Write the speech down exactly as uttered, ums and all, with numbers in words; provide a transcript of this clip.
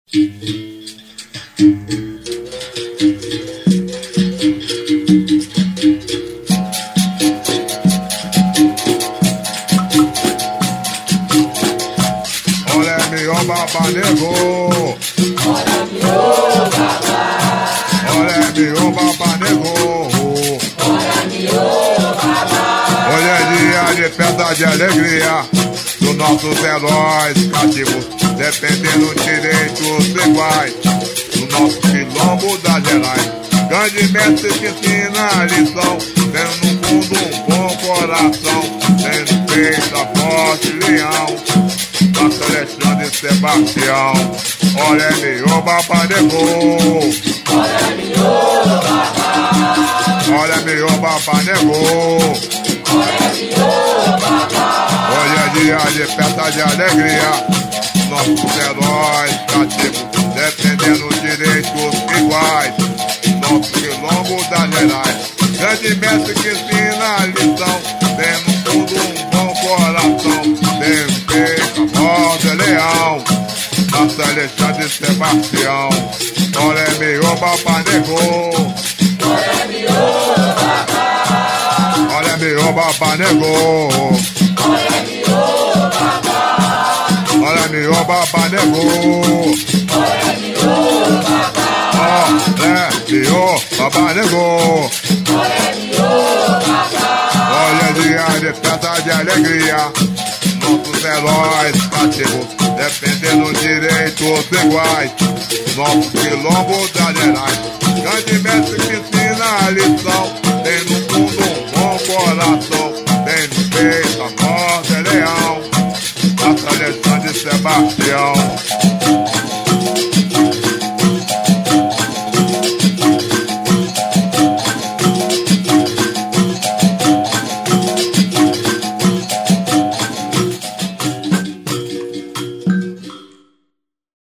Olha meu baba nego, Olha meu baba, olha meu baba nego. olha meu baba, Hoje é dia de festa de alegria dos nossos heróis cativos, defendendo direitos iguais do nosso quilombo das Gerais. Grande mestre que ensina a lição, tendo no mundo um bom coração, tendo feito a forte leão, nosso Alexandre Sebastião. Olha meu baba negou, olha meu baba, olha meu baba negou. olha meu baba, Hoje é dia de festa de alegria, nossos heróis cativos, defendendo direitos iguais, nosso quilombo das Gerais. Grande mestre que ensina a lição, tendo tudo um bom coração, tendo feito a voz de leão, nosso Alexandre Sebastião. Olha meu baba negou, olha meu baba, olha meu baba negou. olha meu baba, Olha meu baba negou, olha meu baba, olha meu baba negou. olha meu baba, Olha dia de festa de alegria, nossos heróis cativos, defendendo direitos iguais, nosso quilombo das Gerais. Grande mestre que ensina a lição, tem no mundo um bom coração, tem no peito a voz de leão, nosso Alexandre Sebastião.